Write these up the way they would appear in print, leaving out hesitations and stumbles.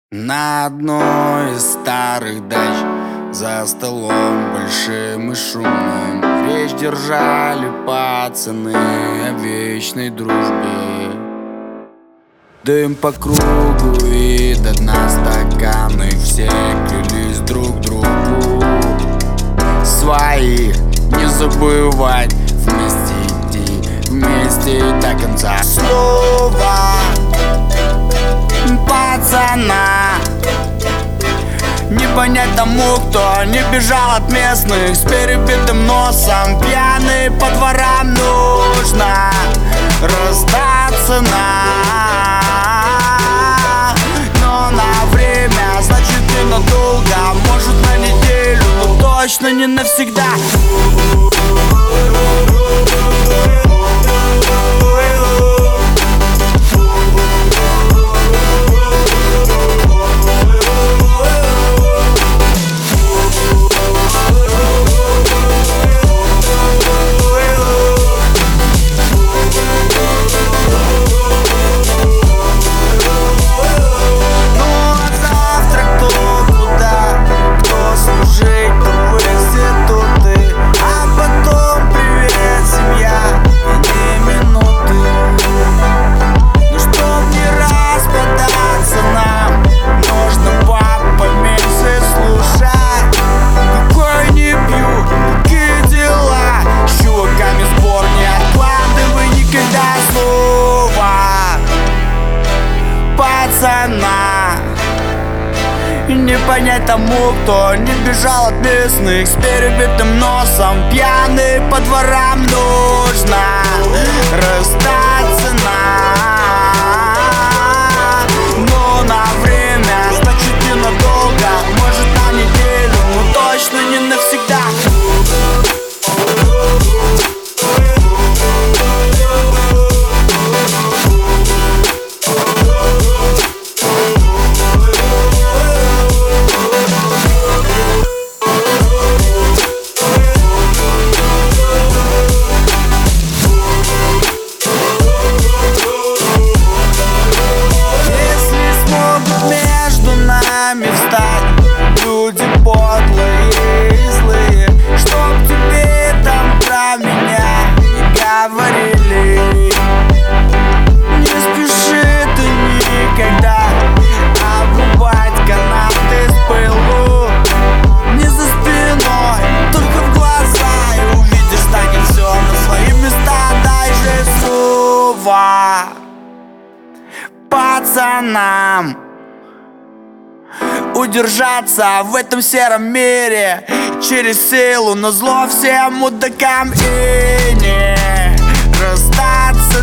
На одной из старых дач за столом большим и шумным речь держали пацаны о вечной дружбе. Дым по кругу и до дна стаканы, все клялись друг другу своих не забывать, вместе идти, вместе до конца. Слово пацана не понять тому, кто не бежал от местных с перебитым носом, пьяный по дворам. Нужно расстаться но на время, значит ненадолго, может на неделю, но точно не навсегда. Не понять тому, кто не бежал от местных с перебитым носом, пьяный по дворам. Нужно расстаться но на время, значит ненадолго, может на неделю, но точно не навсегда. Люди подлые и злые, чтоб тебе там про меня не говорили. Не спеши ты никогда обрубать канаты с пылу. Не за спиной, только в глаза, и увидишь, станет все на свои места. Дай же слово пацанам удержаться в этом сером мире через силу, назло всем мудакам, и не расстаться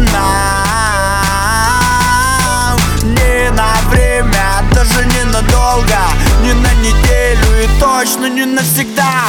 не на время, даже не надолго, не на неделю и точно не навсегда.